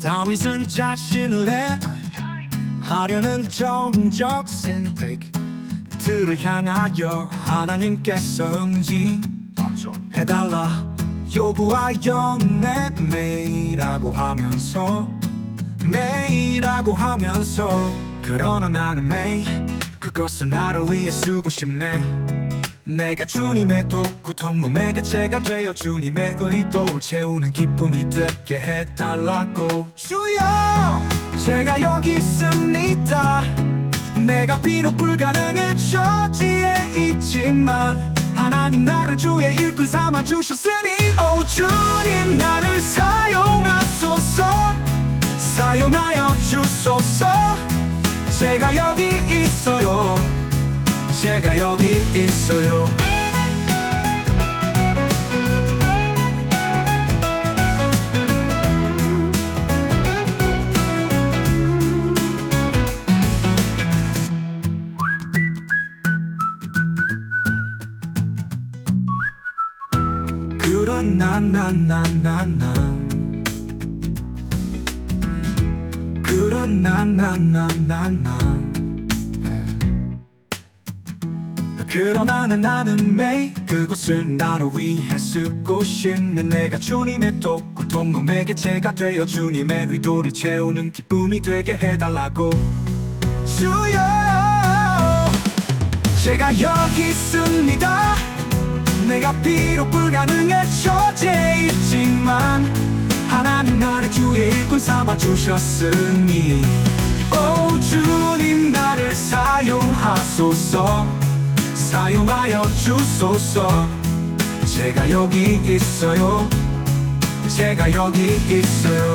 다윗은 자신을 하려는 정적 선택들을 향하여 하나님께서 응징해달라 요구하여 매일하고 하면서 그러나 나는 매일 그것은 나를 위해 쓰고 싶네. 내가 주님의 도구 통로의 객체가 되어 주님의 의도를 채우는 기쁨이 되게 해달라고. 주여 제가 여기 있습니다. 내가 비록 불가능한 처지에 있지만 하나님 나를 주의 일꾼 삼아 주셨으니 오 주님 나를 사용하여 주소서. 제가 여기 있어요. 제가 여기 있어요. 그러나 나는 매일 그곳을 나를 위해 쓰고 싶네. 내가 주님의 도구 통로의 객체가 되어 주님의 의도를 채우는 기쁨이 되게 해달라고. 주여 제가 여기 있습니다. 내가 비록 불가능한 처지에 있지만 하나님 나를 주의 일꾼 삼아 주셨으니 오 주님 나를 사용하여 주소서. 제가 여기 있어요. 제가 여기 있어요.